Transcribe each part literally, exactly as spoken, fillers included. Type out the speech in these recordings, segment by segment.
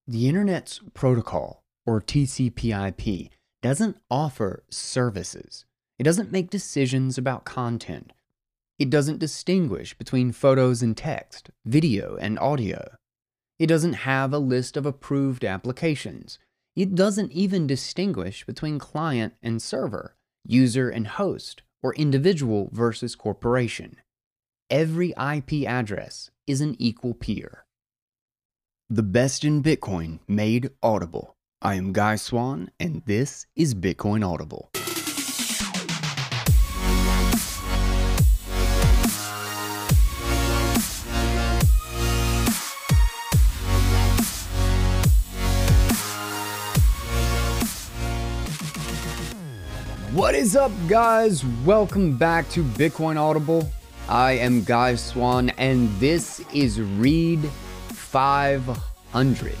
The Internet's protocol, or T C P I P, doesn't offer services. It doesn't make decisions about content. It doesn't distinguish between photos and text, video and audio. It doesn't have a list of approved applications. It doesn't even distinguish between client and server, user and host, or individual versus corporation. Every I P address is an equal peer. The best in Bitcoin made audible. I am Guy Swan, and this is Bitcoin Audible. What is up, guys? Welcome back to Bitcoin Audible. I am Guy Swan, and this is Read five hundred.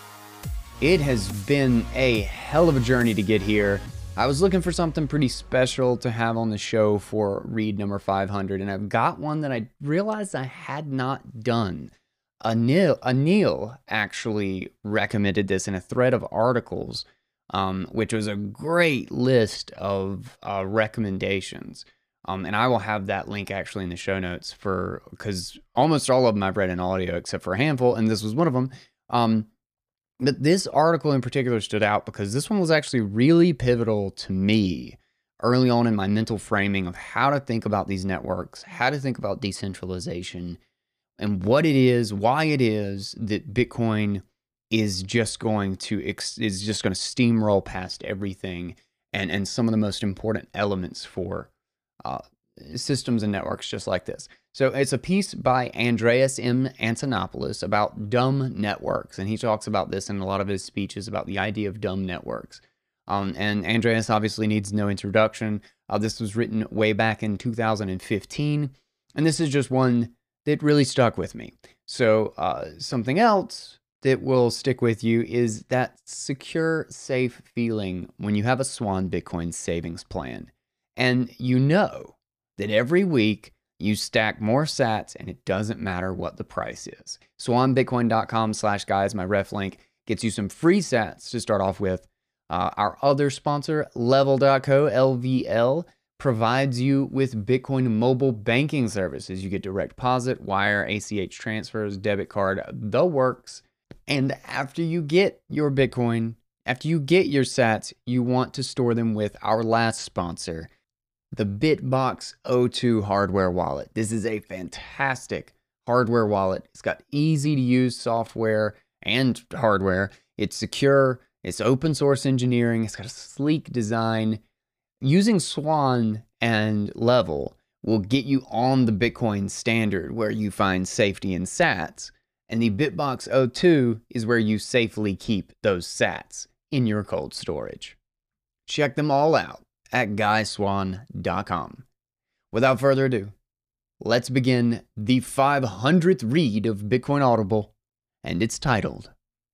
It has been a hell of a journey to get here. I was looking for something pretty special to have on the show for Read number five hundred, and I've got one that I realized I had not done. Anil, Anil actually recommended this in a thread of articles, um, which was a great list of uh, recommendations. Um, and I will have that link actually in the show notes for, because almost all of them I've read in audio except for a handful, and this was one of them. Um, but this article in particular stood out because this one was actually really pivotal to me early on in my mental framing of how to think about these networks, how to think about decentralization, and what it is, why it is that Bitcoin is just going to is just going to steamroll past everything, and and some of the most important elements for Uh, systems and networks just like this. So it's a piece by Andreas M. Antonopoulos about dumb networks, and he talks about this in a lot of his speeches about the idea of dumb networks. Um, and Andreas obviously needs no introduction. Uh, this was written way back in two thousand fifteen, and this is just one that really stuck with me. So uh, something else that will stick with you is that secure, safe feeling when you have a Swan Bitcoin savings plan. And you know that every week you stack more sats and it doesn't matter what the price is. swanbitcoin.com slash guys, my ref link, gets you some free sats to start off with. Uh, our other sponsor, level dot co, L V L, provides you with Bitcoin mobile banking services. You get direct deposit, wire, A C H transfers, debit card, the works. And after you get your Bitcoin, after you get your sats, you want to store them with our last sponsor, the BitBox O two hardware wallet. This is a fantastic hardware wallet. It's got easy to use software and hardware. It's secure. It's open source engineering. It's got a sleek design. Using Swan and Level will get you on the Bitcoin standard where you find safety in sats. And the BitBox O two is where you safely keep those sats in your cold storage. Check them all out at guy swan dot com. Without further ado, let's begin the five hundredth read of Bitcoin Audible, and it's titled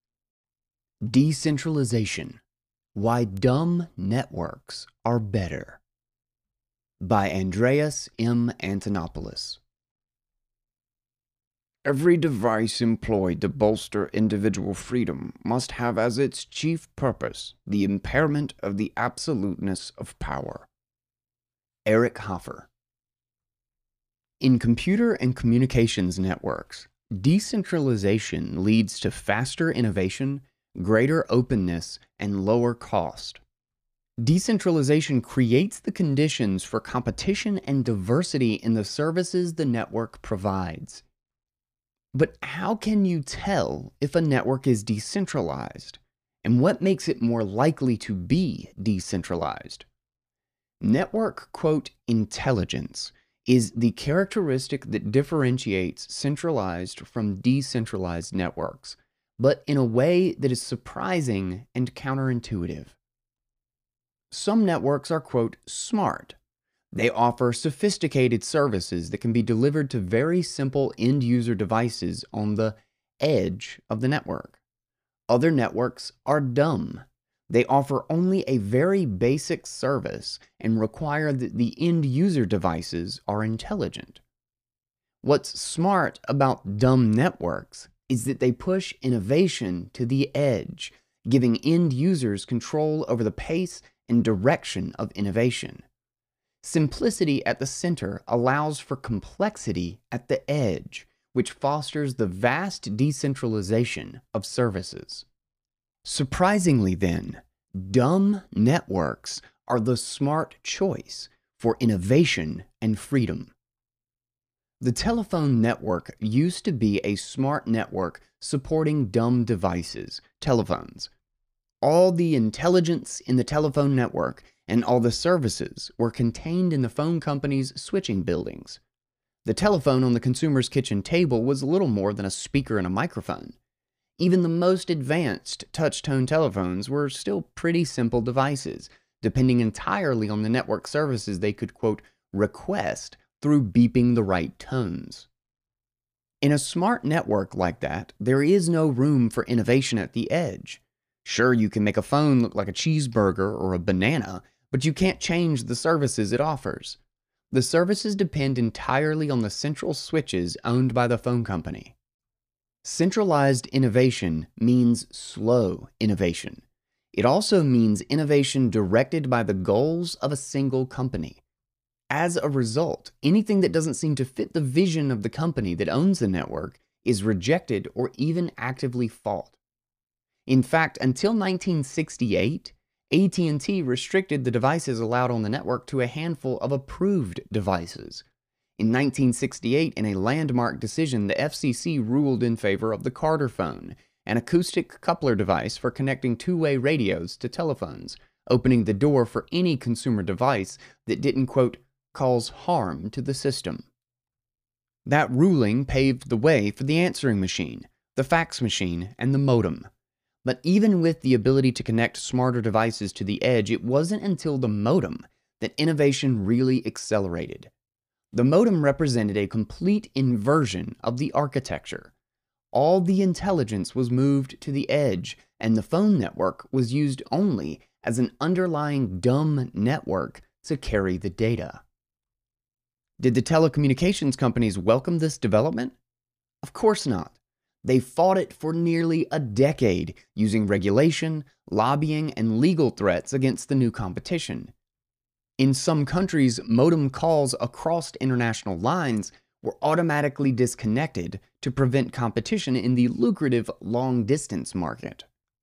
Decentralization: Why Dumb Networks Are Better by Andreas M. Antonopoulos. Every device employed to bolster individual freedom must have as its chief purpose the impairment of the absoluteness of power. Eric Hoffer. In computer and communications networks, decentralization leads to faster innovation, greater openness, and lower cost. Decentralization creates the conditions for competition and diversity in the services the network provides. But how can you tell if a network is decentralized? And what makes it more likely to be decentralized? Network, quote, intelligence is the characteristic that differentiates centralized from decentralized networks, but in a way that is surprising and counterintuitive. Some networks are, quote, smart. They offer sophisticated services that can be delivered to very simple end-user devices on the edge of the network. Other networks are dumb. They offer only a very basic service and require that the end-user devices are intelligent. What's smart about dumb networks is that they push innovation to the edge, giving end users control over the pace and direction of innovation. Simplicity at the center allows for complexity at the edge, which fosters the vast decentralization of services. Surprisingly then, dumb networks are the smart choice for innovation and freedom. The telephone network used to be a smart network supporting dumb devices, telephones. All the intelligence in the telephone network and all the services were contained in the phone company's switching buildings. The telephone on the consumer's kitchen table was little more than a speaker and a microphone. Even the most advanced touch-tone telephones were still pretty simple devices, depending entirely on the network services they could, quote, request through beeping the right tones. In a smart network like that, there is no room for innovation at the edge. Sure, you can make a phone look like a cheeseburger or a banana, but you can't change the services it offers. The services depend entirely on the central switches owned by the phone company. Centralized innovation means slow innovation. It also means innovation directed by the goals of a single company. As a result, anything that doesn't seem to fit the vision of the company that owns the network is rejected or even actively fought. In fact, until nineteen sixty-eight, A T and T restricted the devices allowed on the network to a handful of approved devices. In nineteen sixty-eight, in a landmark decision, the F C C ruled in favor of the Carter phone, an acoustic coupler device for connecting two-way radios to telephones, opening the door for any consumer device that didn't, quote, cause harm to the system. That ruling paved the way for the answering machine, the fax machine, and the modem. But even with the ability to connect smarter devices to the edge, it wasn't until the modem that innovation really accelerated. The modem represented a complete inversion of the architecture. All the intelligence was moved to the edge, and the phone network was used only as an underlying dumb network to carry the data. Did the telecommunications companies welcome this development? Of course not. They fought it for nearly a decade, using regulation, lobbying, and legal threats against the new competition. In some countries, modem calls across international lines were automatically disconnected to prevent competition in the lucrative long-distance market.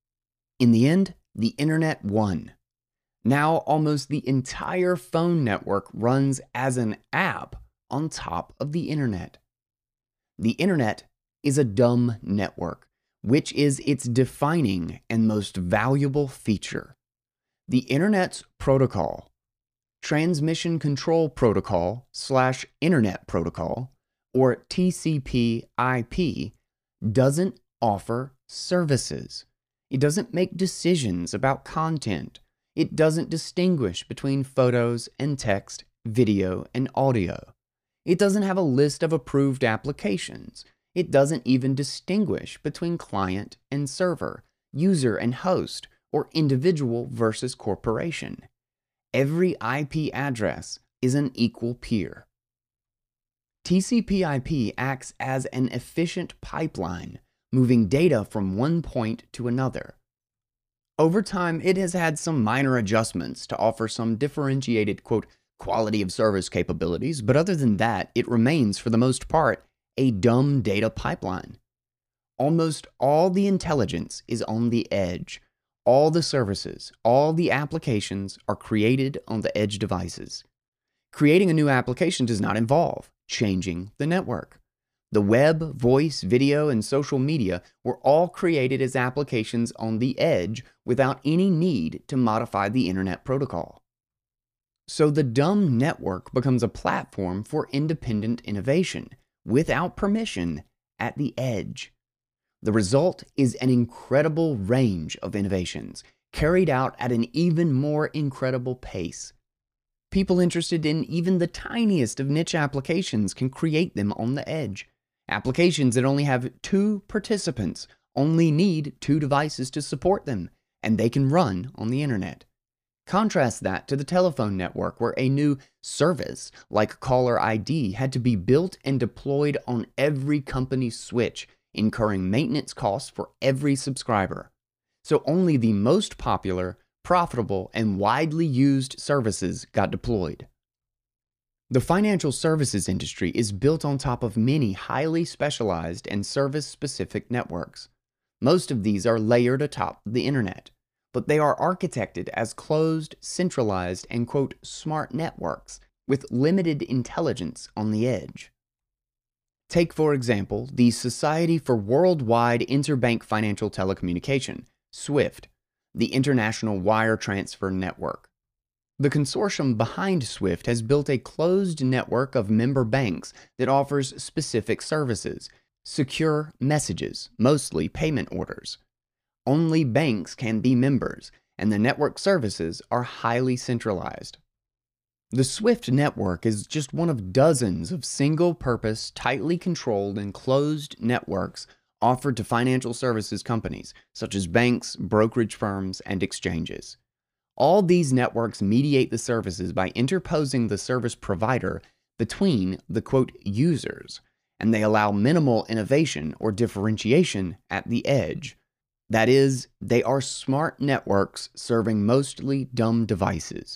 In the end, the internet won. Now almost the entire phone network runs as an app on top of the internet. The internet is a dumb network, which is its defining and most valuable feature. The internet's protocol, Transmission Control Protocol slash Internet Protocol, or T C P I P, doesn't offer services. It doesn't make decisions about content. It doesn't distinguish between photos and text, video, and audio. It doesn't have a list of approved applications. It doesn't even distinguish between client and server, user and host, or individual versus corporation. Every I P address is an equal peer. T C P I P acts as an efficient pipeline, moving data from one point to another. Over time, it has had some minor adjustments to offer some differentiated, quote, quality of service capabilities, but other than that, it remains, for the most part, a dumb data pipeline. Almost all the intelligence is on the edge. All the services, all the applications are created on the edge devices. Creating a new application does not involve changing the network. The web, voice, video, and social media were all created as applications on the edge without any need to modify the internet protocol. So the dumb network becomes a platform for independent innovation, without permission, at the edge. The result is an incredible range of innovations, carried out at an even more incredible pace. People interested in even the tiniest of niche applications can create them on the edge. Applications that only have two participants only need two devices to support them, and they can run on the internet. Contrast that to the telephone network, where a new service like caller I D had to be built and deployed on every company's switch incurring maintenance costs for every subscriber. So only the most popular, profitable, and widely used services got deployed. The financial services industry is built on top of many highly specialized and service-specific networks. Most of these are layered atop the internet, but they are architected as closed, centralized, and quote, smart networks with limited intelligence on the edge. Take, for example, the Society for Worldwide Interbank Financial Telecommunication, SWIFT, the International Wire Transfer Network. The consortium behind SWIFT has built a closed network of member banks that offers specific services, secure messages, mostly payment orders. Only banks can be members, and the network services are highly centralized. The SWIFT network is just one of dozens of single-purpose, tightly controlled, and closed networks offered to financial services companies, such as banks, brokerage firms, and exchanges. All these networks mediate the services by interposing the service provider between the quote users, and they allow minimal innovation or differentiation at the edge. That is, they are smart networks serving mostly dumb devices.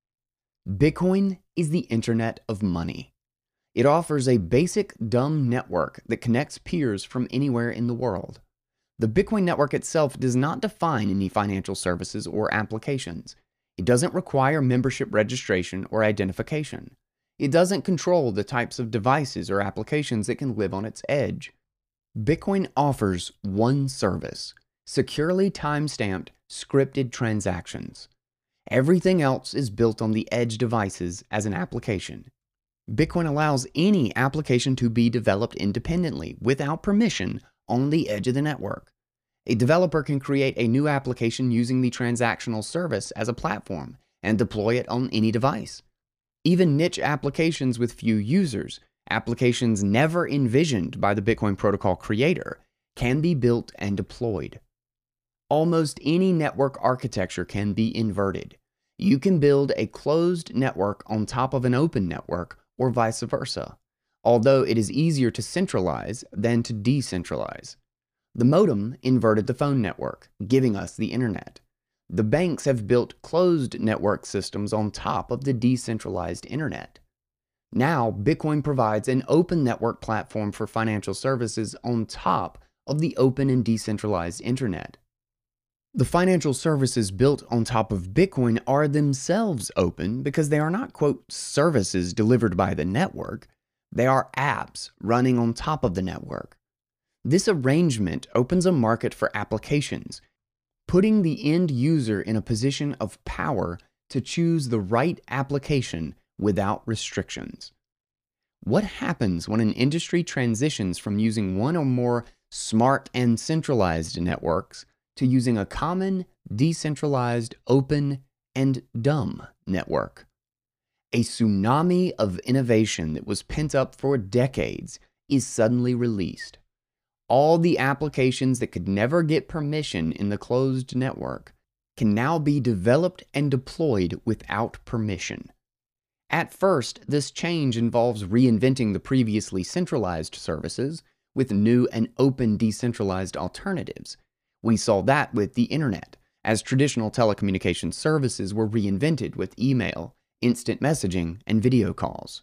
Bitcoin is the Internet of Money. It offers a basic dumb network that connects peers from anywhere in the world. The Bitcoin network itself does not define any financial services or applications. It doesn't require membership registration or identification. It doesn't control the types of devices or applications that can live on its edge. Bitcoin offers one service: securely time-stamped, scripted transactions. Everything else is built on the edge devices as an application. Bitcoin allows any application to be developed independently, without permission, on the edge of the network. A developer can create a new application using the transactional service as a platform and deploy it on any device. Even niche applications with few users, applications never envisioned by the Bitcoin protocol creator, can be built and deployed. Almost any network architecture can be inverted. You can build a closed network on top of an open network, or vice versa, although it is easier to centralize than to decentralize. The modem inverted the phone network, giving us the internet. The banks have built closed network systems on top of the decentralized internet. Now, Bitcoin provides an open network platform for financial services on top of the open and decentralized internet. The financial services built on top of Bitcoin are themselves open because they are not, quote, services delivered by the network. They are apps running on top of the network. This arrangement opens a market for applications, putting the end user in a position of power to choose the right application without restrictions. What happens when an industry transitions from using one or more smart and centralized networks to using a common, decentralized, open, and dumb network? A tsunami of innovation that was pent up for decades is suddenly released. All the applications that could never get permission in the closed network can now be developed and deployed without permission. At first, this change involves reinventing the previously centralized services with new and open decentralized alternatives. We saw that with the internet, as traditional telecommunications services were reinvented with email, instant messaging, and video calls.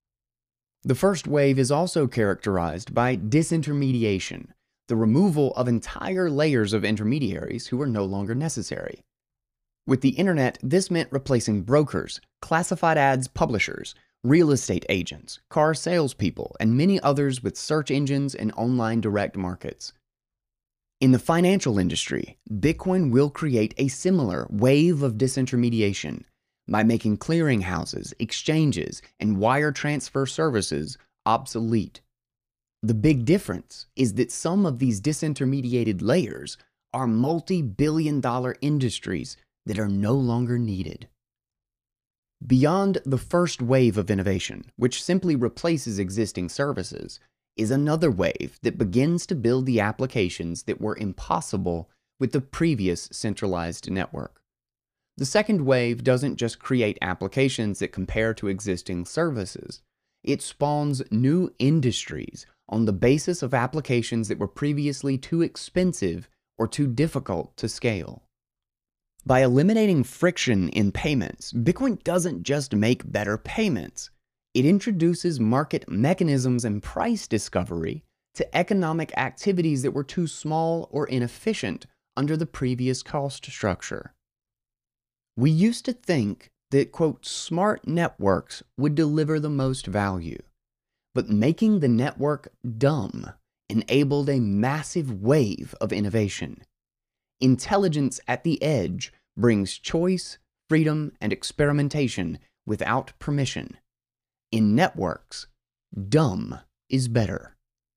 The first wave is also characterized by disintermediation, the removal of entire layers of intermediaries who are no longer necessary. With the internet, this meant replacing brokers, classified ads publishers, real estate agents, car salespeople, and many others with search engines and online direct markets. In the financial industry, Bitcoin will create a similar wave of disintermediation by making clearinghouses, exchanges, and wire transfer services obsolete. The big difference is that some of these disintermediated layers are multi-billion dollar industries that are no longer needed. Beyond the first wave of innovation, which simply replaces existing services, is another wave that begins to build the applications that were impossible with the previous centralized network. The second wave doesn't just create applications that compare to existing services. It spawns new industries on the basis of applications that were previously too expensive or too difficult to scale. By eliminating friction in payments, Bitcoin doesn't just make better payments. It introduces market mechanisms and price discovery to economic activities that were too small or inefficient under the previous cost structure. We used to think that, quote, smart networks would deliver the most value, but making the network dumb enabled a massive wave of innovation. Intelligence at the edge brings choice, freedom, and experimentation without permission. In networks, dumb is better.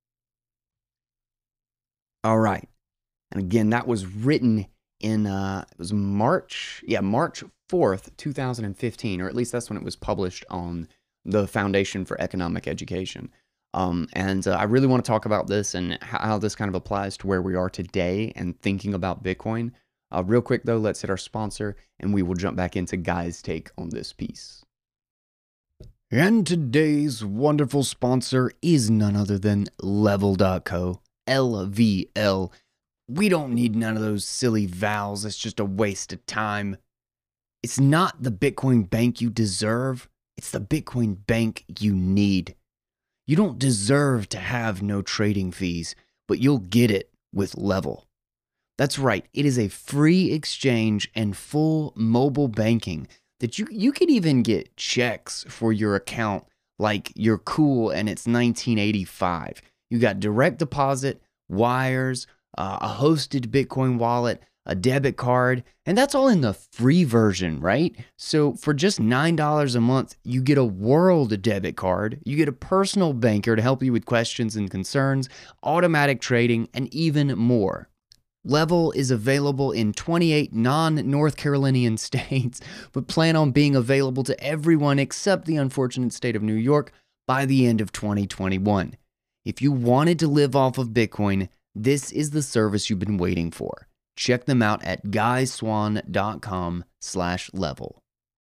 All right. And again, that was written in, uh, it was March, yeah, March fourth, two thousand fifteen, or at least that's when it was published on the Foundation for Economic Education. Um, and uh, I really want to talk about this and how this kind of applies to where we are today and thinking about Bitcoin. Uh, real quick though, let's hit our sponsor and we will jump back into Guy's take on this piece. And today's wonderful sponsor is none other than Level dot co, L V L. We don't need none of those silly vowels. It's just a waste of time. It's not the Bitcoin bank you deserve. It's the Bitcoin bank you need. You don't deserve to have no trading fees, but you'll get it with Level. That's right. It is a free exchange and full mobile banking that you, you could even get checks for your account like you're cool and it's nineteen eighty-five. You got direct deposit, wires, uh, a hosted Bitcoin wallet, a debit card, and that's all in the free version, right? So for just nine dollars a month, you get a world debit card, you get a personal banker to help you with questions and concerns, automatic trading, and even more. Level is available in twenty-eight non-North Carolinian states, but plan on being available to everyone except the unfortunate state of New York by the end of twenty twenty-one. If you wanted to live off of Bitcoin, this is the service you've been waiting for. Check them out at guy swan dot com slash level.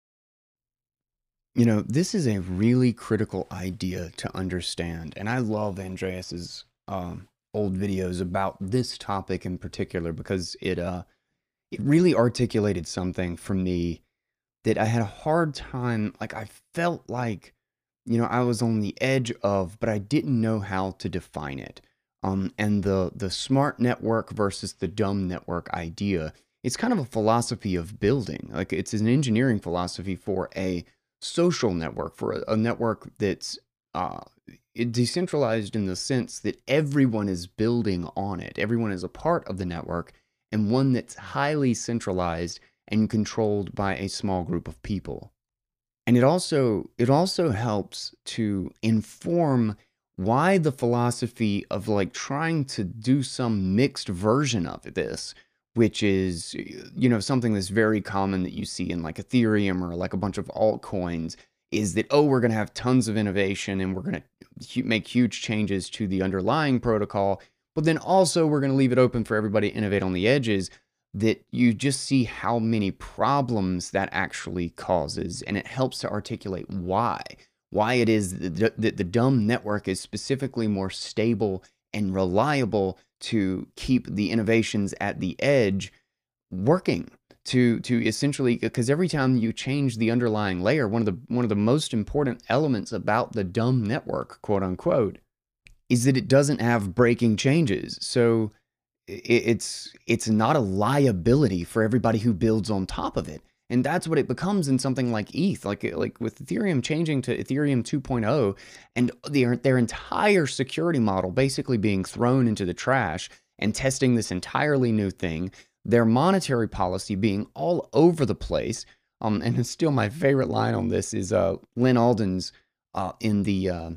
You know, this is a really critical idea to understand, and I love Andreas's um, old videos about this topic in particular because it uh, it really articulated something for me that I had a hard time, like I felt like, you know, I was on the edge of, but I didn't know how to define it. Um, and the, the smart network versus the dumb network idea, it's kind of a philosophy of building. Like it's an engineering philosophy for a social network, for a, a network that's uh, decentralized in the sense that everyone is building on it. Everyone is a part of the network, and one that's highly centralized and controlled by a small group of people. And it also, it also helps to inform why the philosophy of like trying to do some mixed version of this, which is, you know, something that's very common that you see in like Ethereum or like a bunch of altcoins, is that, oh, we're going to have tons of innovation and we're going to make huge changes to the underlying protocol, but then also we're going to leave it open for everybody to innovate on the edges, that you just see how many problems that actually causes. And it helps to articulate why. Why it is that the, the dumb network is specifically more stable and reliable to keep the innovations at the edge working, to to essentially, because every time you change the underlying layer, one of the one of the most important elements about the dumb network, quote unquote, is that it doesn't have breaking changes. So it, it's it's not a liability for everybody who builds on top of it. And that's what it becomes in something like E T H, like, like with Ethereum changing to Ethereum two point oh and their, their entire security model basically being thrown into the trash and testing this entirely new thing, their monetary policy being all over the place. Um, and it's still my favorite line on this is uh, Lynn Alden's uh, in the uh,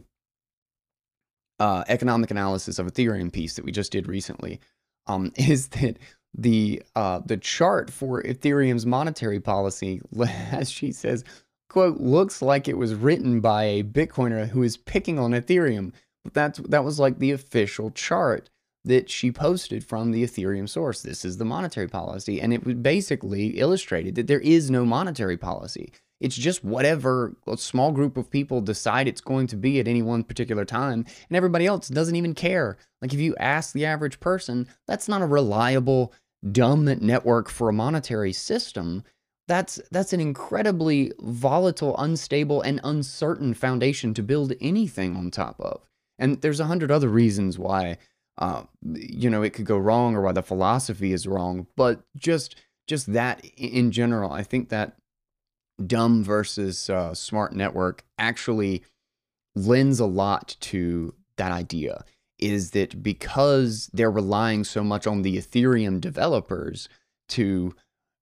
uh, economic analysis of Ethereum piece that we just did recently, um, is that the uh the chart for Ethereum's monetary policy, as she says, quote, looks like it was written by a Bitcoiner who is picking on Ethereum. But that's that was like the official chart that she posted from the Ethereum source. This is the monetary policy, and it was basically illustrated that there is no monetary policy. It's just whatever a small group of people decide it's going to be at any one particular time, and everybody else doesn't even care. Like if you ask the average person, that's not a reliable, dumb network for a monetary system. That's that's an incredibly volatile, unstable, and uncertain foundation to build anything on top of. And there's a hundred other reasons why, uh, you know, it could go wrong or why the philosophy is wrong. But just just that in general, I think that dumb versus uh, smart network actually lends a lot to that idea. Is that because they're relying so much on the Ethereum developers to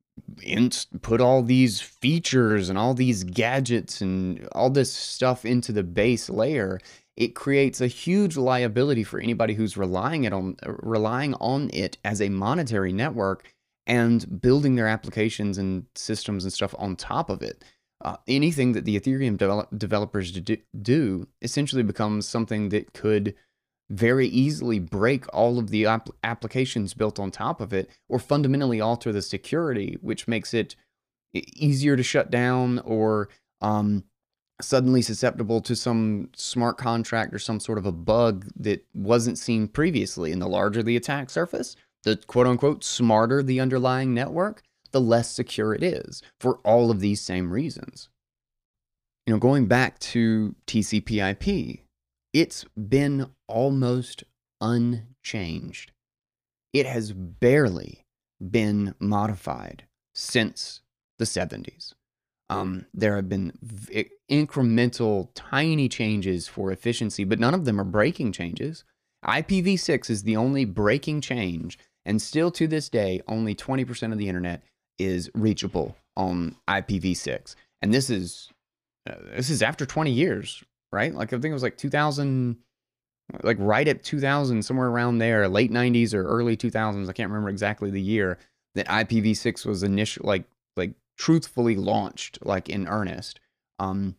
put all these features and all these gadgets and all this stuff into the base layer, it creates a huge liability for anybody who's relying it on relying on it as a monetary network and building their applications and systems and stuff on top of it. Uh, anything that the Ethereum develop, developers do, do essentially becomes something that could very easily break all of the ap applications built on top of it, or fundamentally alter the security, which makes it easier to shut down, or um, suddenly susceptible to some smart contract or some sort of a bug that wasn't seen previously. And the larger the attack surface, the quote-unquote smarter the underlying network, the less secure it is, for all of these same reasons. You know, going back to T C P I P, it's been almost unchanged. It has barely been modified since the seventies. Um, there have been incremental, tiny changes for efficiency, but none of them are breaking changes. I P v six is the only breaking change, and still to this day, only twenty percent of the internet is reachable on I P v six. And this is uh, this is after twenty years. Right? Like I think it was like two thousand, like right at two thousand, somewhere around there, late nineties or early two thousands. I can't remember exactly the year that I P v six was initial, like, like truthfully launched, like in earnest, um,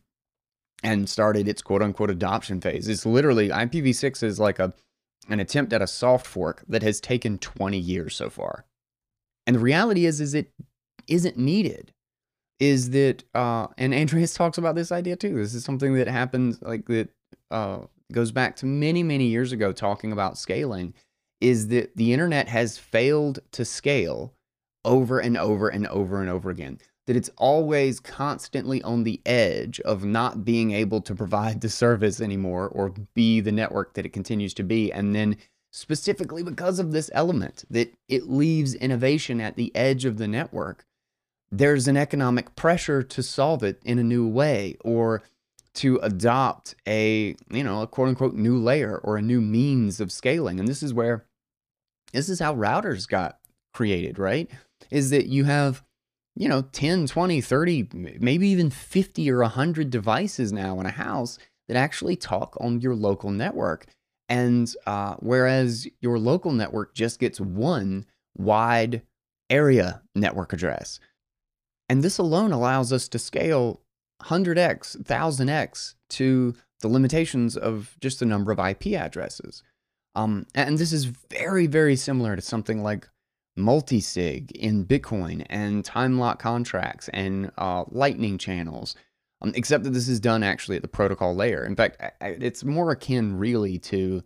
and started its quote unquote adoption phase. It's literally, I P v six is like a, an attempt at a soft fork that has taken twenty years so far. And the reality is, is it isn't needed. Is that, uh, and Andreas talks about this idea too. This is something that happens, like that uh, goes back to many, many years ago, talking about scaling, is that the internet has failed to scale over and over and over and over again. That it's always constantly on the edge of not being able to provide the service anymore or be the network that it continues to be. And then specifically because of this element, that it leaves innovation at the edge of the network, there's an economic pressure to solve it in a new way, or to adopt a, you know, a quote unquote new layer or a new means of scaling. And this is where, this is how routers got created, right? Is that you have, you know, ten, twenty, thirty, maybe even fifty or one hundred devices now in a house that actually talk on your local network. And uh, whereas your local network just gets one wide area network address. And this alone allows us to scale one hundred x, one thousand x to the limitations of just the number of I P addresses. Um, and this is very, very similar to something like multi-sig in Bitcoin and time lock contracts and uh, lightning channels, um, except that this is done actually at the protocol layer. In fact, I, I, it's more akin really to,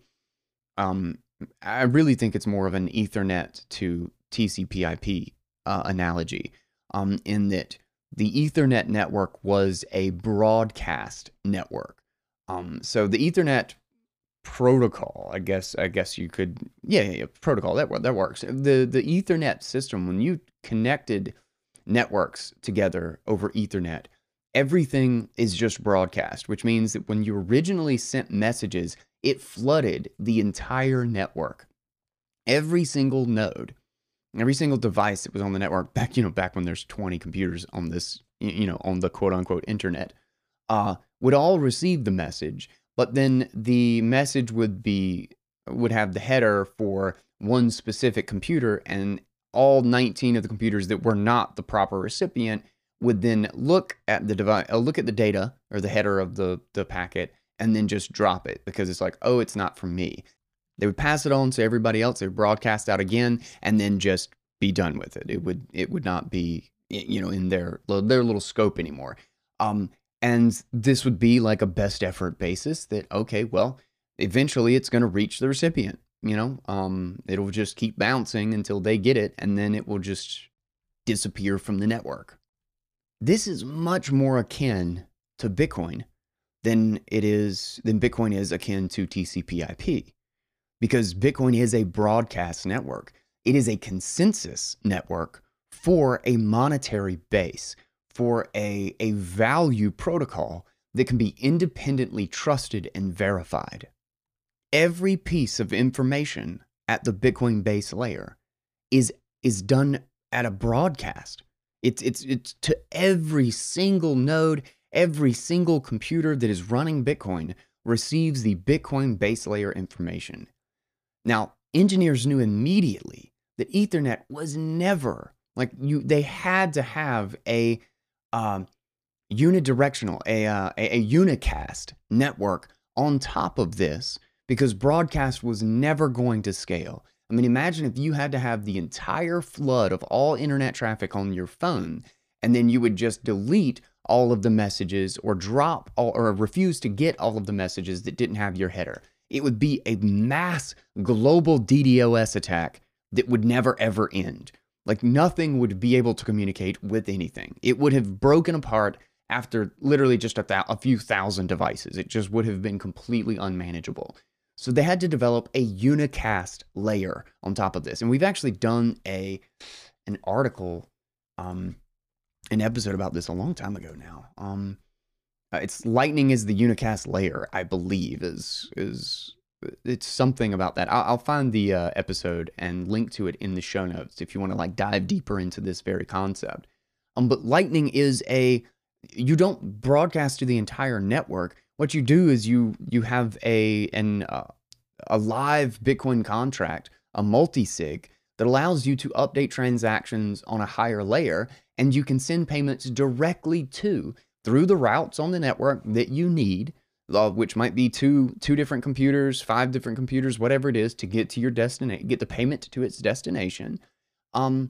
um, I really think it's more of an Ethernet to T C P I P uh, analogy. Um, in that the Ethernet network was a broadcast network. Um, so the Ethernet protocol, I guess, I guess you could, yeah, yeah, yeah protocol, that, that works. The, the Ethernet system, when you connected networks together over Ethernet, everything is just broadcast, which means that when you originally sent messages, it flooded the entire network. Every single node, every single device that was on the network back, you know, back when there's twenty computers on this, you know, on the quote unquote internet, uh, would all receive the message, but then the message would be, would have the header for one specific computer, and all nineteen of the computers that were not the proper recipient would then look at the device, uh, look at the data or the header of the, the packet, and then just drop it because it's like, oh, it's not from me. They would pass it on to everybody else. They would broadcast out again, and then just be done with it. It would it would not be, you know, in their their little scope anymore. Um, and this would be like a best effort basis that, okay, well, eventually it's going to reach the recipient. You know, um, it'll just keep bouncing until they get it, and then it will just disappear from the network. This is much more akin to Bitcoin than it is than Bitcoin is akin to T C P I P, because Bitcoin is a broadcast network. It is a consensus network for a monetary base, for a, a value protocol that can be independently trusted and verified. Every piece of information at the Bitcoin base layer is, is done at a broadcast. It's, it's, it's to every single node, every single computer that is running Bitcoin receives the Bitcoin base layer information. Now, engineers knew immediately that Ethernet was never, like you, they had to have a um, unidirectional, a, uh, a, a unicast network on top of this, because broadcast was never going to scale. I mean, imagine if you had to have the entire flood of all internet traffic on your phone, and then you would just delete all of the messages or drop all, or refuse to get all of the messages that didn't have your header. It would be a mass global DDoS attack that would never ever end. Like nothing would be able to communicate with anything. It would have broken apart after literally just a, th a few thousand devices. It just would have been completely unmanageable. So they had to develop a unicast layer on top of this. And we've actually done a an article, um, an episode about this a long time ago now. Um, uh, it's Lightning is the unicast layer, I believe, is is it's something about that. I'll, I'll find the uh, episode and link to it in the show notes if you want to like dive deeper into this very concept. Um, but Lightning is a, you don't broadcast to the entire network. What you do is you you have a an uh, a live Bitcoin contract, a multi-sig, that allows you to update transactions on a higher layer, and you can send payments directly to through the routes on the network that you need, uh, which might be two two different computers, five different computers, whatever it is, to get to your destination, get the payment to its destination. Um,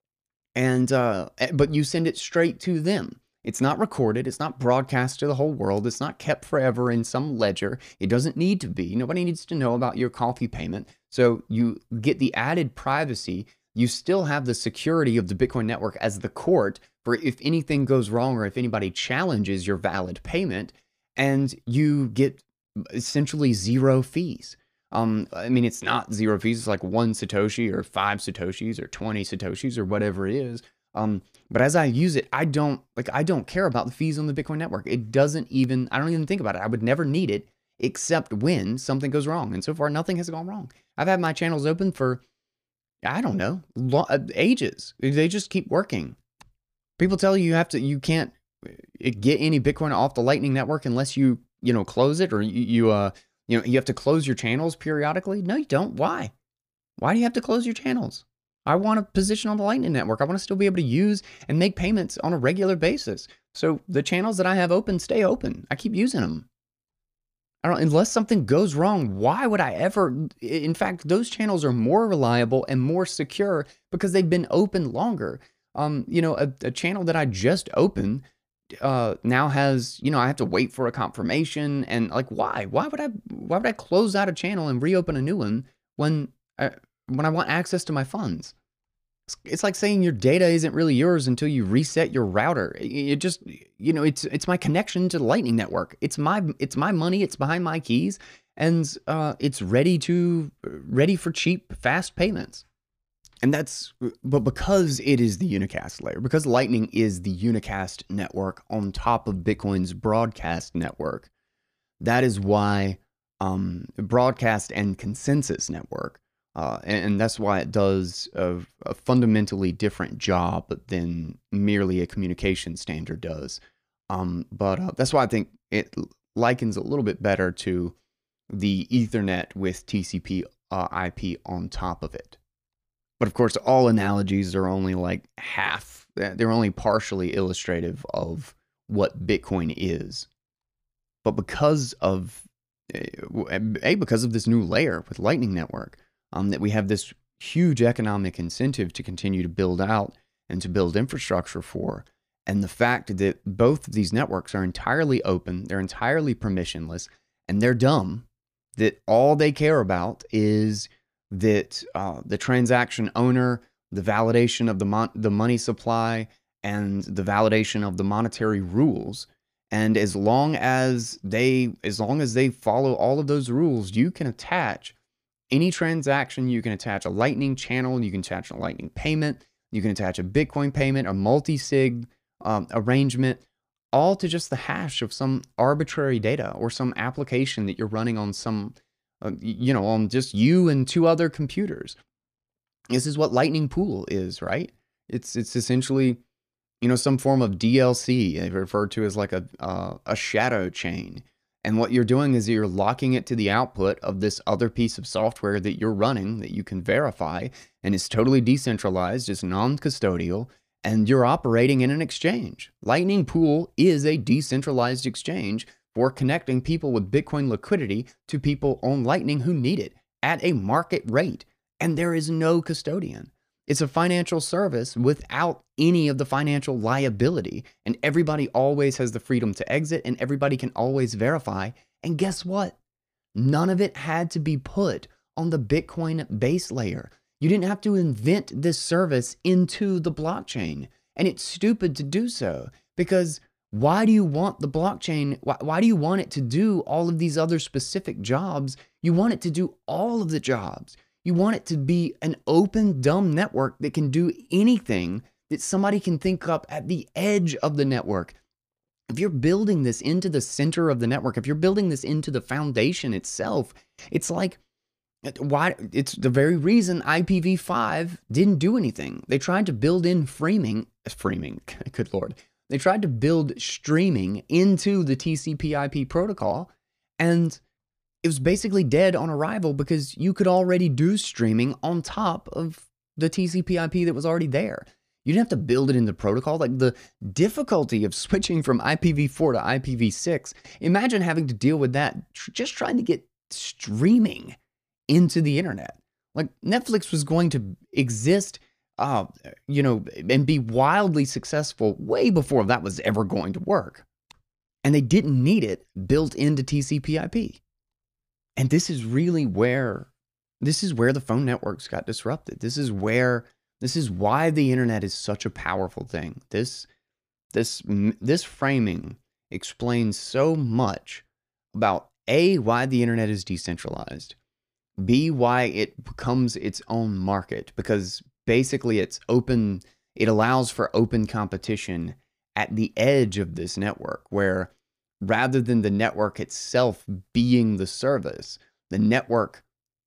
and uh, but you send it straight to them. It's not recorded. It's not broadcast to the whole world. It's not kept forever in some ledger. It doesn't need to be. Nobody needs to know about your coffee payment. So you get the added privacy. You still have the security of the Bitcoin network as the court for if anything goes wrong or if anybody challenges your valid payment, and you get essentially zero fees. Um, I mean, it's not zero fees. It's like one Satoshi or five Satoshis or twenty Satoshis or whatever it is. Um, but as I use it, I don't like, I don't care about the fees on the Bitcoin network. It doesn't even, I don't even think about it. I would never need it except when something goes wrong. And so far, nothing has gone wrong. I've had my channels open for, I don't know, ages. They just keep working. People tell you you have to, you can't get any Bitcoin off the Lightning Network unless you, you know, close it, or you, you, uh, you know, you have to close your channels periodically. No, you don't. Why? Why do you have to close your channels? I want a position on the Lightning Network. I want to still be able to use and make payments on a regular basis. So the channels that I have open stay open. I keep using them. I don't, unless something goes wrong, why would I ever? In fact, those channels are more reliable and more secure because they've been open longer. Um, you know, a, a channel that I just opened uh, now has, you know, I have to wait for a confirmation, and like, why? Why would I? Why would I close out a channel and reopen a new one when I, when I want access to my funds? It's, it's like saying your data isn't really yours until you reset your router. It, it just, you know, it's it's my connection to the Lightning Network. It's my it's my money. It's behind my keys, and uh, it's ready to ready for cheap, fast payments. And that's, but because it is the unicast layer, because Lightning is the unicast network on top of Bitcoin's broadcast network, that is why um, broadcast and consensus network, uh, and, and that's why it does a, a fundamentally different job than merely a communication standard does. Um, but uh, that's why I think it likens a little bit better to the Ethernet with T C P uh, I P on top of it. But of course, all analogies are only like half, they're only partially illustrative of what Bitcoin is. But because of, A, because of this new layer with Lightning Network, um, that we have this huge economic incentive to continue to build out and to build infrastructure for. And the fact that both of these networks are entirely open, they're entirely permissionless, and they're dumb, that all they care about is that uh, the transaction owner, the validation of the, mon- the money supply, and the validation of the monetary rules. And as long as they, as long as they follow all of those rules, you can attach any transaction. You can attach a Lightning channel. You can attach a Lightning payment. You can attach a Bitcoin payment, a multi-sig um, arrangement, all to just the hash of some arbitrary data or some application that you're running on some, uh, you know, on just you and two other computers. This is what Lightning Pool is, right? It's it's essentially, you know, some form of D L C, referred to as like a uh, a shadow chain. And what you're doing is you're locking it to the output of this other piece of software that you're running that you can verify, and it's totally decentralized, it's non-custodial, and you're operating in an exchange. Lightning Pool is a decentralized exchange for connecting people with Bitcoin liquidity to people on Lightning who need it at a market rate. And there is no custodian. It's a financial service without any of the financial liability, and everybody always has the freedom to exit, and everybody can always verify. And guess what? None of it had to be put on the Bitcoin base layer. You didn't have to invent this service into the blockchain, and it's stupid to do so, because why do you want the blockchain? Why, why do you want it to do all of these other specific jobs? You want it to do all of the jobs. You want it to be an open, dumb network that can do anything that somebody can think up at the edge of the network. If you're building this into the center of the network, if you're building this into the foundation itself, it's like, why? It's the very reason I P v five didn't do anything. They tried to build in framing, framing, good Lord. They tried to build streaming into the T C P I P protocol, and it was basically dead on arrival because you could already do streaming on top of the T C P I P that was already there. You didn't have to build it in the protocol. Like the difficulty of switching from I P v four to I P v six, imagine having to deal with that, tr- just trying to get streaming into the internet. Like Netflix was going to exist, uh, you know, and be wildly successful way before that was ever going to work. And they didn't need it built into T C P I P. And this is really where, this is where the phone networks got disrupted. This is where, this is why the internet is such a powerful thing. This, this, this framing explains so much about A, why the internet is decentralized, B, why it becomes its own market, because basically it's open, it allows for open competition at the edge of this network, where rather than the network itself being the service, the network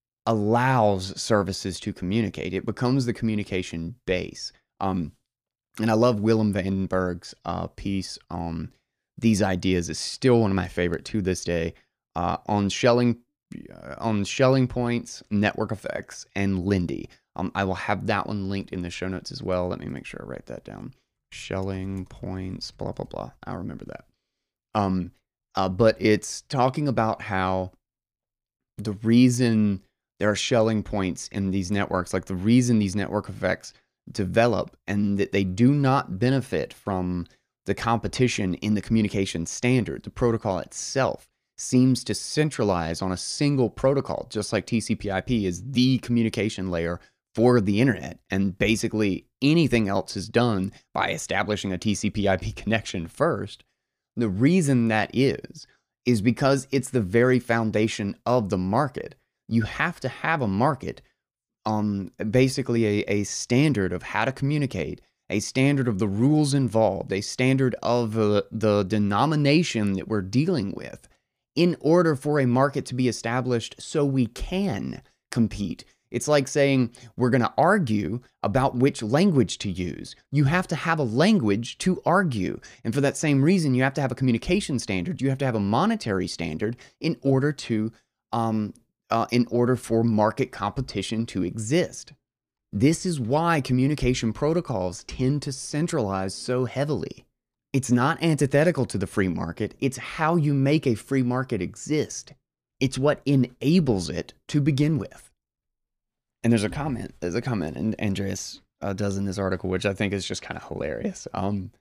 allows services to communicate. It becomes the communication base. Um, and I love Willem Vandenberg's uh, piece on these ideas. It's still one of my favorite to this day, uh, on Schelling, uh, on Schelling points, network effects, and Lindy. Um, I will have that one linked in the show notes as well. Let me make sure I write that down. Schelling points, blah, blah, blah. I'll remember that. Um, uh, but it's talking about how the reason there are Schelling points in these networks, like the reason these network effects develop, and that they do not benefit from the competition in the communication standard. The protocol itself seems to centralize on a single protocol, just like T C P I P is the communication layer for the internet. And basically anything else is done by establishing a T C P I P connection first. The reason that is, is because it's the very foundation of the market. You have to have a market, um, basically a, a standard of how to communicate, a standard of the rules involved, a standard of uh, the denomination that we're dealing with, in order for a market to be established so we can compete. It's like saying we're going to argue about which language to use. You have to have a language to argue. And for that same reason, you have to have a communication standard. You have to have a monetary standard in order to, um, uh, in order for market competition to exist. This is why communication protocols tend to centralize so heavily. It's not antithetical to the free market. It's how you make a free market exist. It's what enables it to begin with. And there's a comment, there's a comment, and Andreas uh, does in this article, which I think is just kind of hilarious. Um,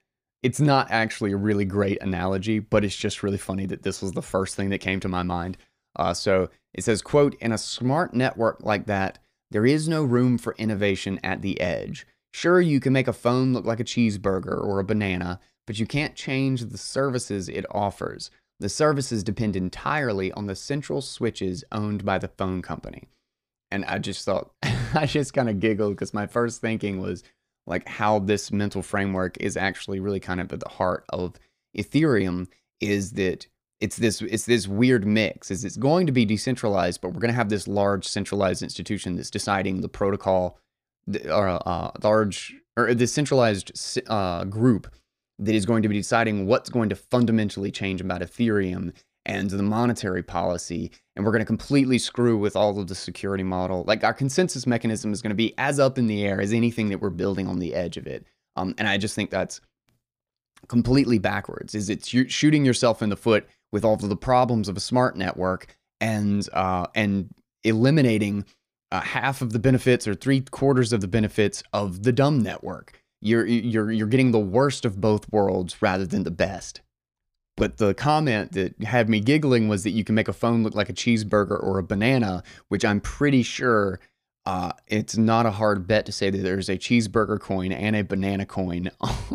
it's not actually a really great analogy, but it's just really funny that this was the first thing that came to my mind. Uh, so it says, quote, in a smart network like that, there is no room for innovation at the edge. Sure, you can make a phone look like a cheeseburger or a banana, but you can't change the services it offers. The services depend entirely on the central switches owned by the phone company. And I just thought, I just kind of giggled because my first thinking was like how this mental framework is actually really kind of at the heart of Ethereum, is that it's this it's this weird mix. Is it's going to be decentralized, but we're going to have this large centralized institution that's deciding the protocol, or uh, large or this centralized uh, group that is going to be deciding what's going to fundamentally change about Ethereum and the monetary policy, and we're going to completely screw with all of the security model. Like, our consensus mechanism is going to be as up in the air as anything that we're building on the edge of it. Um, and I just think that's completely backwards. Is it's shooting yourself in the foot with all of the problems of a smart network, and uh, and eliminating uh, half of the benefits or three quarters of the benefits of the dumb network. You're you're you're getting the worst of both worlds rather than the best. But the comment that had me giggling was that you can make a phone look like a cheeseburger or a banana, which I'm pretty sure uh, it's not a hard bet to say that there's a cheeseburger coin and a banana coin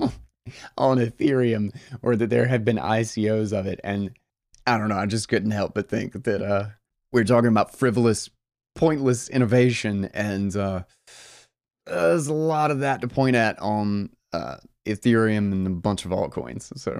on Ethereum, or that there have been I C Os of it. And I don't know, I just couldn't help but think that uh, we're talking about frivolous, pointless innovation, and uh, there's a lot of that to point at on uh, Ethereum and a bunch of altcoins. So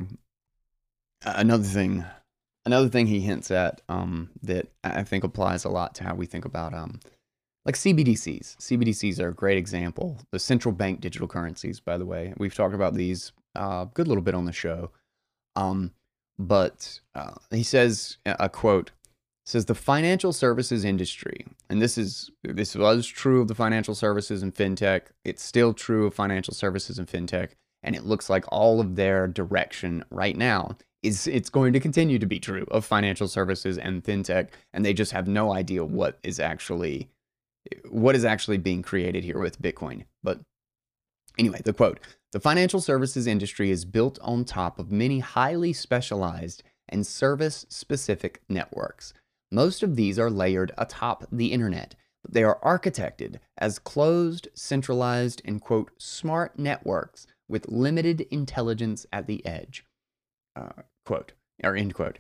another thing, another thing he hints at um, that I think applies a lot to how we think about um, like C B D Cs. C B D Cs are a great example. The central bank digital currencies, by the way. We've talked about these a uh, good little bit on the show. Um, but uh, he says, a quote, says, the financial services industry, and this is this was true of the financial services and fintech. It's still true of financial services and fintech. And it looks like all of their direction right now is it's going to continue to be true of financial services and fintech. And they just have no idea what is actually what is actually being created here with Bitcoin. But anyway, the quote, the financial services industry is built on top of many highly specialized and service-specific networks. Most of these are layered atop the internet, but they are architected as closed, centralized, and quote, smart networks with limited intelligence at the edge. Uh, quote, or end quote.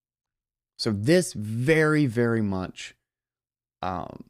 So this very, very much um,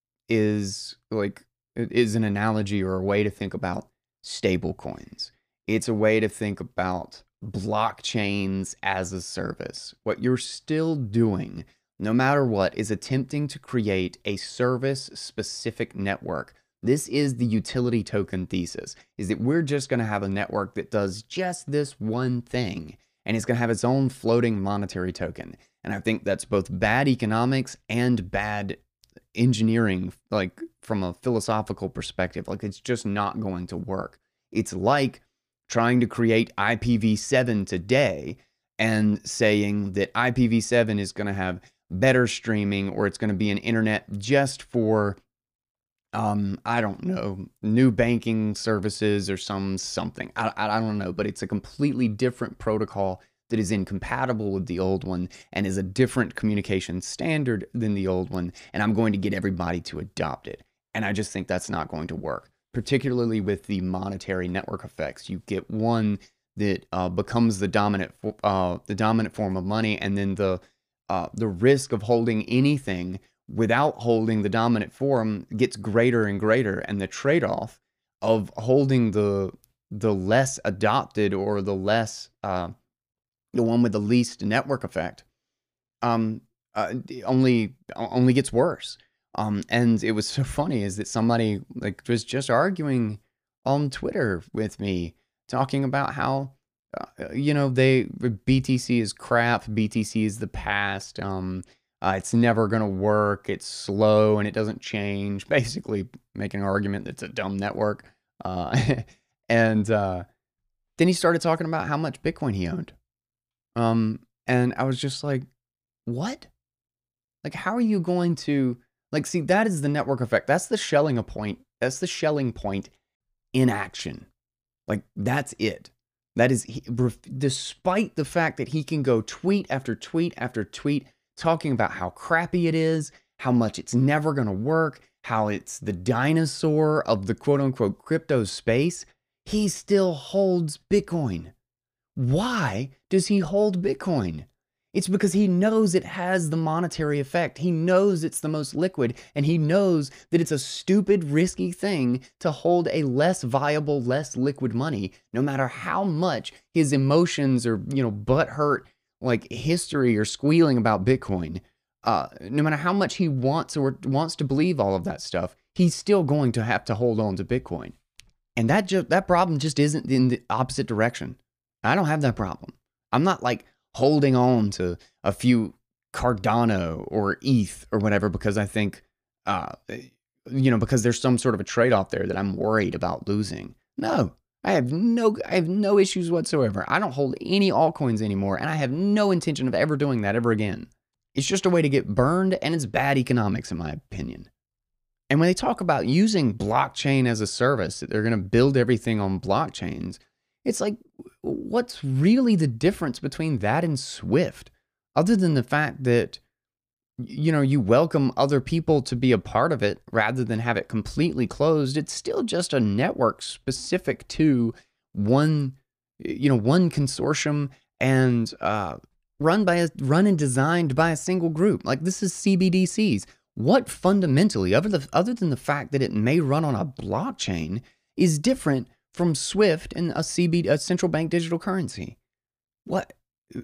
is like, is an analogy or a way to think about stable coins. It's a way to think about blockchains as a service. What you're still doing, no matter what, is attempting to create a service-specific network. This is the utility token thesis, is that we're just going to have a network that does just this one thing, and it's going to have its own floating monetary token. And I think that's both bad economics and bad engineering, like from a philosophical perspective. Like, it's just not going to work. It's like trying to create I P v seven today and saying that I P v seven is going to have better streaming, or it's going to be an internet just for, um, I don't know, new banking services or some something. I, I, I don't know, but it's a completely different protocol that is incompatible with the old one and is a different communication standard than the old one. And I'm going to get everybody to adopt it. And I just think that's not going to work, particularly with the monetary network effects. You get one that uh, becomes the dominant, uh, the dominant form of money, and then the uh, the risk of holding anything without holding the dominant form gets greater and greater, and the trade-off of holding the the less adopted, or the less uh, the one with the least network effect, um, uh, only only gets worse. Um, and it was so funny is that somebody like was just arguing on Twitter with me, talking about how, uh, you know, they B T C is crap, B T C is the past, um, uh, it's never gonna work, it's slow and it doesn't change. Basically, making an argument that it's a dumb network. Uh, and uh, then he started talking about how much Bitcoin he owned, um, and I was just like, what? Like, how are you going to? Like, see, that is the network effect. That's the shelling a point. That's the shelling point in action. Like, that's it. That is, he, despite the fact that he can go tweet after tweet after tweet talking about how crappy it is, how much it's never going to work, how it's the dinosaur of the quote unquote crypto space, he still holds Bitcoin. Why does he hold Bitcoin? It's because he knows it has the monetary effect. He knows it's the most liquid, and he knows that it's a stupid, risky thing to hold a less viable, less liquid money, no matter how much his emotions or, you know, butthurt, like history or squealing about Bitcoin. Uh, no matter how much he wants or wants to believe all of that stuff, he's still going to have to hold on to Bitcoin. And that just, that problem just isn't in the opposite direction. I don't have that problem. I'm not like holding on to a few Cardano or E T H or whatever because I think, uh, you know, because there's some sort of a trade-off there that I'm worried about losing. No, I have no, I have no issues whatsoever. I don't hold any altcoins anymore, and I have no intention of ever doing that ever again. It's just a way to get burned, and it's bad economics in my opinion. And when they talk about using blockchain as a service, that they're going to build everything on blockchains, it's like, what's really the difference between that and Swift? Other than the fact that, you know, you welcome other people to be a part of it rather than have it completely closed, it's still just a network specific to one, you know, one consortium and uh, run by a, run and designed by a single group. Like this is C B D Cs. What fundamentally, other, the, other than the fact that it may run on a blockchain, is different from Swift and a C B, a central bank digital currency? What,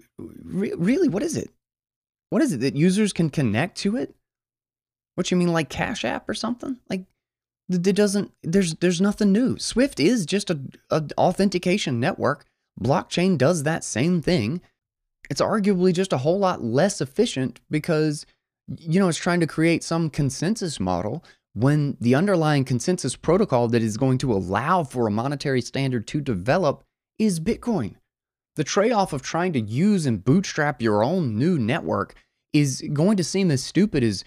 Re really, what is it? What is it that users can connect to it? What you mean, like Cash App or something? Like, it doesn't, there's, there's nothing new. Swift is just a, a authentication network. Blockchain does that same thing. It's arguably just a whole lot less efficient because, you know, it's trying to create some consensus model when the underlying consensus protocol that is going to allow for a monetary standard to develop is Bitcoin. The trade-off of trying to use and bootstrap your own new network is going to seem as stupid as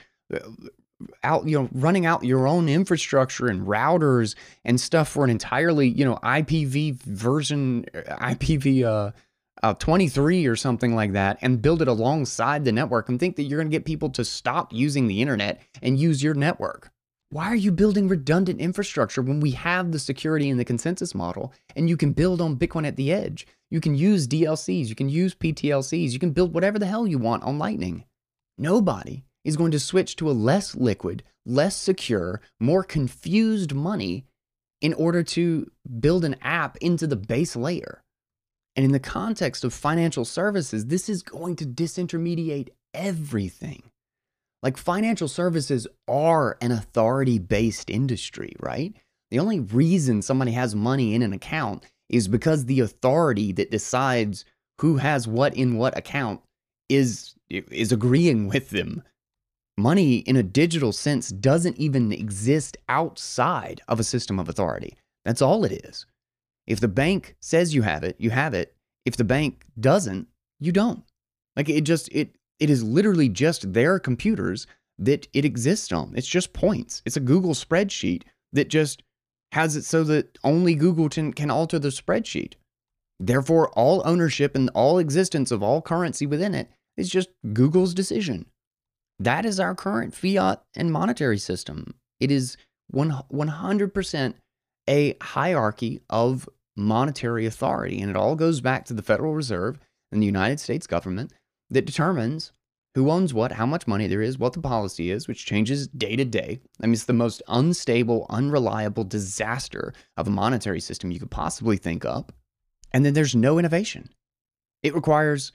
out, you know, running out your own infrastructure and routers and stuff for an entirely, you know, I P v version, I P v uh, uh, twenty-three or something like that, and build it alongside the network and think that you're going to get people to stop using the internet and use your network. Why are you building redundant infrastructure when we have the security in the consensus model and you can build on Bitcoin at the edge? You can use D L Cs, you can use P T L Cs, you can build whatever the hell you want on Lightning. Nobody is going to switch to a less liquid, less secure, more confused money in order to build an app into the base layer. And in the context of financial services, this is going to disintermediate everything. Like, financial services are an authority-based industry, right? The only reason somebody has money in an account is because the authority that decides who has what in what account is, is agreeing with them. Money in a digital sense doesn't even exist outside of a system of authority. That's all it is. If the bank says you have it, you have it. If the bank doesn't, you don't. Like, it just, it, It is literally just their computers that it exists on. It's just points. It's a Google spreadsheet that just has it so that only Google can, can alter the spreadsheet. Therefore, all ownership and all existence of all currency within it is just Google's decision. That is our current fiat and monetary system. It is one hundred percent a hierarchy of monetary authority, and it all goes back to the Federal Reserve and the United States government that determines who owns what, how much money there is, what the policy is, which changes day to day. I mean, it's the most unstable, unreliable disaster of a monetary system you could possibly think of. And then there's no innovation. It requires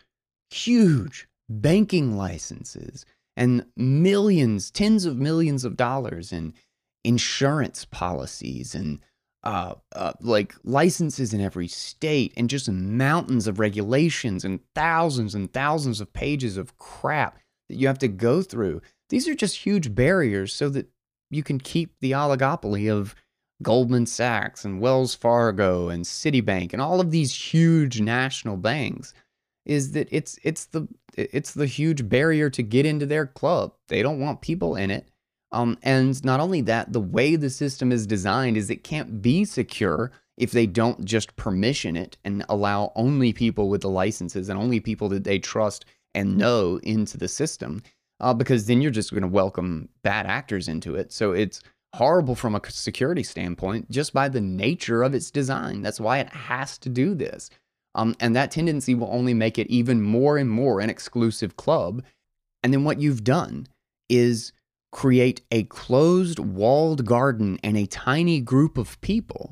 huge banking licenses and millions, tens of millions of dollars in insurance policies and Uh, uh, like licenses in every state, and just mountains of regulations and thousands and thousands of pages of crap that you have to go through. These are just huge barriers so that you can keep the oligopoly of Goldman Sachs and Wells Fargo and Citibank and all of these huge national banks. Is that it's it's the it's the huge barrier to get into their club. They don't want people in it. Um, and not only that, the way the system is designed is it can't be secure if they don't just permission it and allow only people with the licenses and only people that they trust and know into the system, uh, because then you're just going to welcome bad actors into it. So it's horrible from a security standpoint just by the nature of its design. That's why it has to do this. Um, and that tendency will only make it even more and more an exclusive club. And then what you've done is create a closed, walled garden and a tiny group of people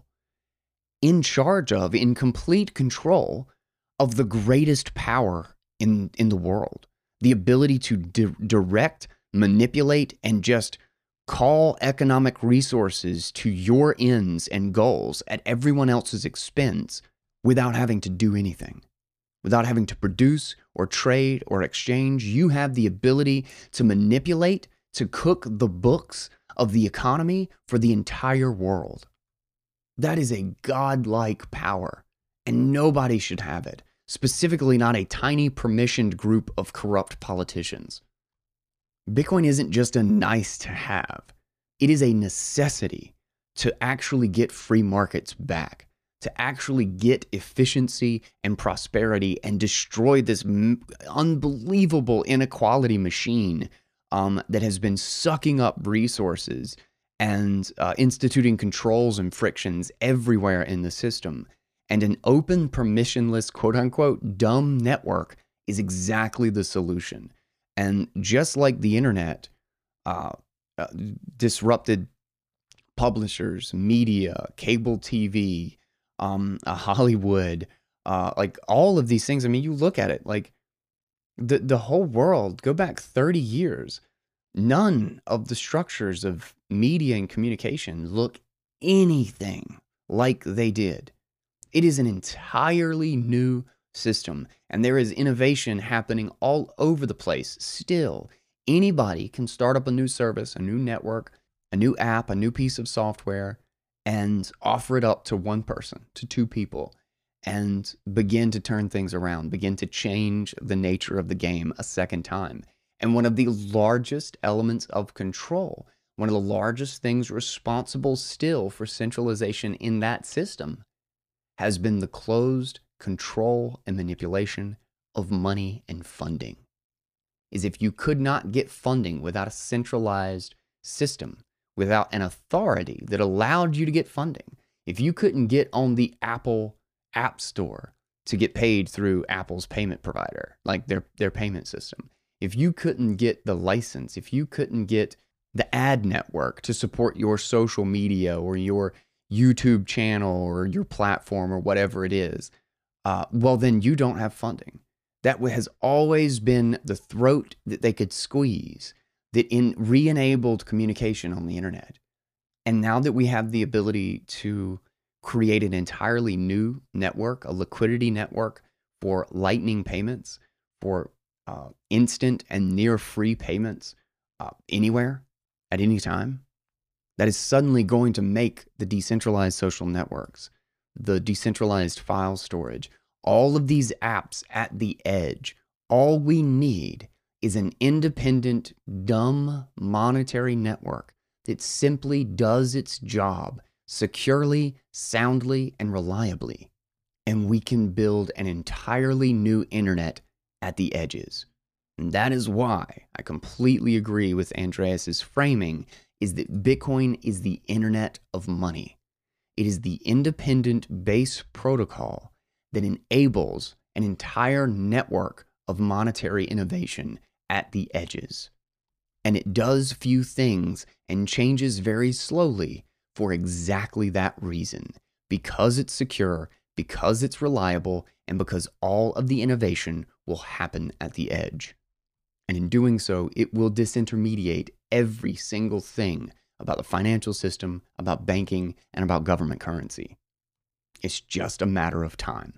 in charge of, in complete control of the greatest power in, in the world. The ability to di- direct, manipulate, and just call economic resources to your ends and goals at everyone else's expense without having to do anything. Without having to produce or trade or exchange, you have the ability to manipulate, to cook the books of the economy for the entire world. That is a godlike power, and nobody should have it, specifically not a tiny permissioned group of corrupt politicians. Bitcoin isn't just a nice to have. It is a necessity to actually get free markets back, to actually get efficiency and prosperity and destroy this m- unbelievable inequality machine um, that has been sucking up resources and uh, instituting controls and frictions everywhere in the system. And an open, permissionless, quote unquote, dumb network is exactly the solution. And just like the internet uh, uh, disrupted publishers, media, cable T V, um, uh, Hollywood, uh, like all of these things. I mean, you look at it, like the, the whole world, go back thirty years, none of the structures of media and communication look anything like they did. It is an entirely new system, and there is innovation happening all over the place still. Anybody can start up a new service, a new network, a new app, a new piece of software, and offer it up to one person, to two people, and begin to turn things around, begin to change the nature of the game a second time. And one of the largest elements of control, one of the largest things responsible still for centralization in that system, has been the closed control and manipulation of money and funding. Is if you could not get funding without a centralized system, without an authority that allowed you to get funding, if you couldn't get on the Apple App Store to get paid through Apple's payment provider, like their, their payment system, if you couldn't get the license, if you couldn't get the ad network to support your social media or your YouTube channel or your platform or whatever it is, uh, well, then you don't have funding. That has always been the throat that they could squeeze, that in re-enabled communication on the internet. And now that we have the ability to create an entirely new network, a liquidity network for lightning payments, for uh, instant and near free payments uh, anywhere, at any time, that is suddenly going to make the decentralized social networks, the decentralized file storage, all of these apps at the edge. All we need is an independent, dumb monetary network that simply does its job securely, soundly, and reliably. And we can build an entirely new internet at the edges. And that is why I completely agree with Andreas's framing, is that Bitcoin is the internet of money. It is the independent base protocol that enables an entire network of monetary innovation at the edges. And it does few things and changes very slowly for exactly that reason, because it's secure, because it's reliable, and because all of the innovation will happen at the edge. And in doing so, it will disintermediate every single thing about the financial system, about banking, and about government currency. It's just a matter of time.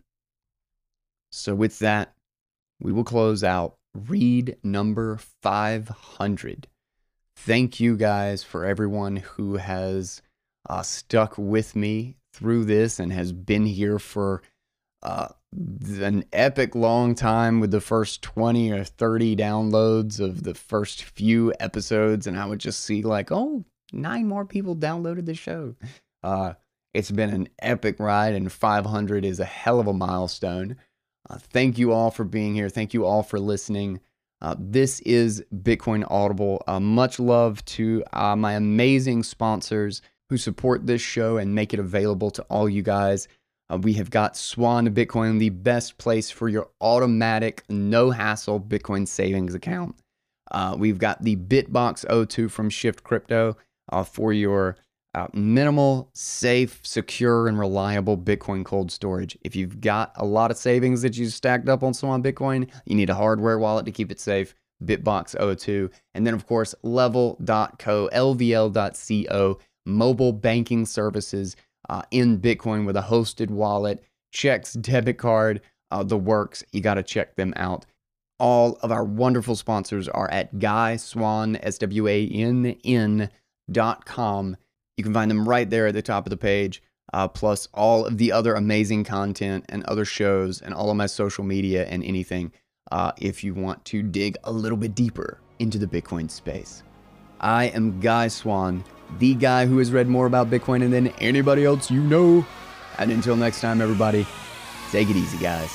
So with that, we will close out read number five hundred. Thank you guys for everyone who has uh, stuck with me through this and has been here for uh, an epic long time with the first twenty or thirty downloads of the first few episodes. And I would just see like, oh, nine more people downloaded the show. Uh, It's been an epic ride, and five hundred is a hell of a milestone. Uh, thank you all for being here. Thank you all for listening. Uh, this is Bitcoin Audible. Uh, much love to uh, my amazing sponsors who support this show and make it available to all you guys. Uh, we have got Swan Bitcoin, the best place for your automatic, no-hassle Bitcoin savings account. Uh, we've got the Bitbox O two from Shift Crypto uh, for your uh, minimal, safe, secure, and reliable Bitcoin cold storage. If you've got a lot of savings that you stacked up on Swan Bitcoin, you need a hardware wallet to keep it safe, Bitbox O two. And then, of course, level dot co, L V L dot co, mobile banking services uh, in Bitcoin with a hosted wallet, checks, debit card, uh, the works. You got to check them out. All of our wonderful sponsors are at Guy Swann, S W A N N dot com. You can find them right there at the top of the page, uh, plus all of the other amazing content and other shows and all of my social media and anything uh, if you want to dig a little bit deeper into the Bitcoin space. I am Guy Swann, the guy who has read more about Bitcoin than anybody else you know. And until next time, everybody, take it easy, guys.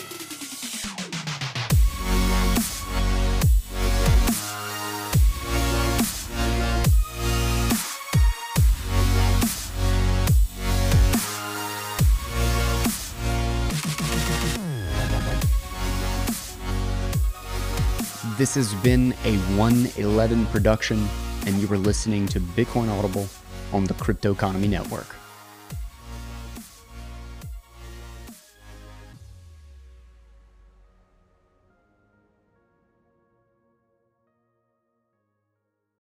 This has been a one eleven production, and you were listening to Bitcoin Audible on the Crypto Economy Network.